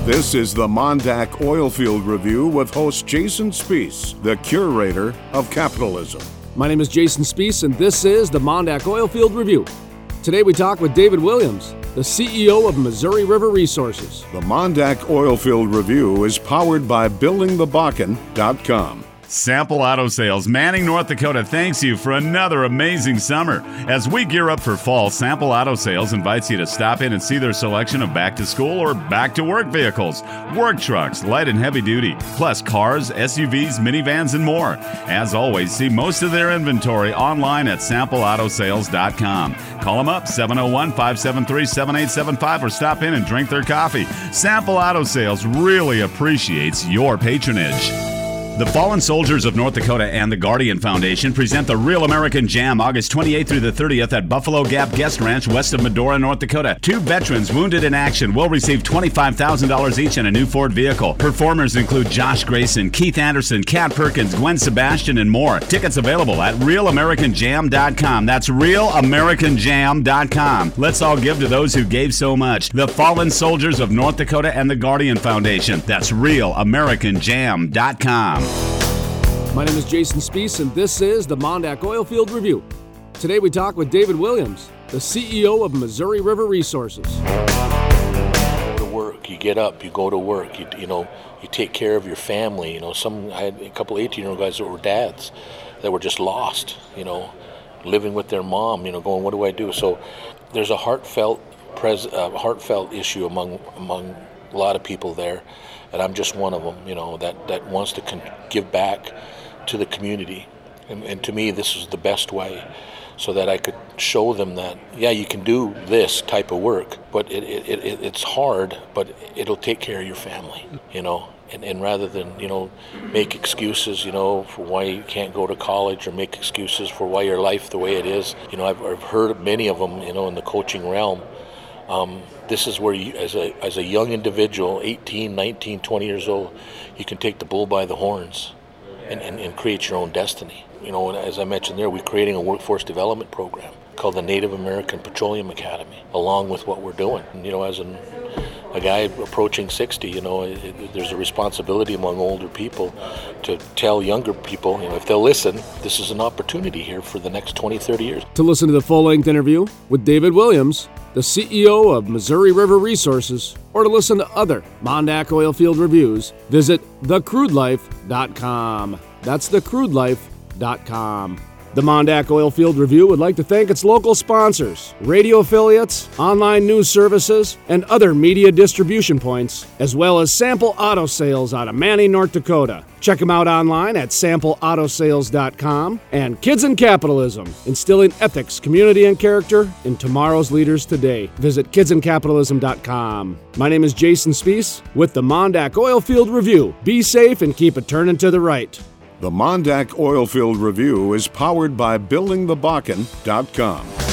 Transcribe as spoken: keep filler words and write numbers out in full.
This is the Mondak Oilfield Review with host Jason Spiess, the curator of capitalism. My name is Jason Spiess, and this is the Mondak Oilfield Review. Today we talk with David Williams, the C E O of Missouri River Resources. The Mondak Oilfield Review is powered by building the bakken dot com. Sample Auto Sales, Manning, North Dakota, thanks you for another amazing summer. As we gear up for fall, Sample Auto Sales invites you to stop in and see their selection of back-to-school or back-to-work vehicles, work trucks, light and heavy duty, plus cars, S U Vs, minivans, and more. As always, see most of their inventory online at sample auto sales dot com. Call them up, seven oh one, five seven three, seven eight seven five, or stop in and drink their coffee. Sample Auto Sales really appreciates your patronage. The Fallen Soldiers of North Dakota and the Guardian Foundation present the Real American Jam August twenty-eighth through the thirtieth at Buffalo Gap Guest Ranch west of Medora, North Dakota. Two veterans wounded in action will receive twenty-five thousand dollars each in a new Ford vehicle. Performers include Josh Grayson, Keith Anderson, Kat Perkins, Gwen Sebastian, and more. Tickets available at real american jam dot com. That's real american jam dot com. Let's all give to those who gave so much. The Fallen Soldiers of North Dakota and the Guardian Foundation. That's real american jam dot com. My name is Jason Spiess, and this is the Mondak Oilfield Review. Today we talk with David Williams, the C E O of Missouri River Resources. Go to work, you get up, you go to work, you, you know, you take care of your family. You know, some I had a couple eighteen-year-old guys that were dads that were just lost, you know, living with their mom, you know, going, what do I do? So there's a heartfelt pres- uh, heartfelt issue among among a lot of people there, and I'm just one of them, you know, that, that wants to con- give back to the community. And, and to me, this is the best way, so that I could show them that, yeah, you can do this type of work, but it, it, it it's hard, but it'll take care of your family, you know. And, and rather than, you know, make excuses, you know, for why you can't go to college, or make excuses for why your life the way it is, you know, I've, I've heard many of them, you know, in the coaching realm. Um, this is where you, as a as a young individual, eighteen, nineteen, twenty years old, you can take the bull by the horns and, and, and create your own destiny. You know, and as I mentioned there, we're creating a workforce development program called the Native American Petroleum Academy, along with what we're doing. And, you know, as an, a guy approaching sixty, you know, it, it, there's a responsibility among older people to tell younger people, you know, if they'll listen, this is an opportunity here for the next twenty, thirty years. To listen to the full-length interview with David Williams, the C E O of Missouri River Resources, or to listen to other Mondak Oilfield Reviews, visit the crude life dot com. That's the crude life dot com. The Mondak Oilfield Review would like to thank its local sponsors, radio affiliates, online news services, and other media distribution points, as well as Sample Auto Sales out of Manning, North Dakota. Check them out online at sample auto sales dot com. And Kids in Capitalism, instilling ethics, community, and character in tomorrow's leaders today. Visit kids in capitalism dot com. My name is Jason Spiess with the Mondak Oilfield Review. Be safe and keep it turning to the right. The Mondak Oilfield Review is powered by building the bakken dot com.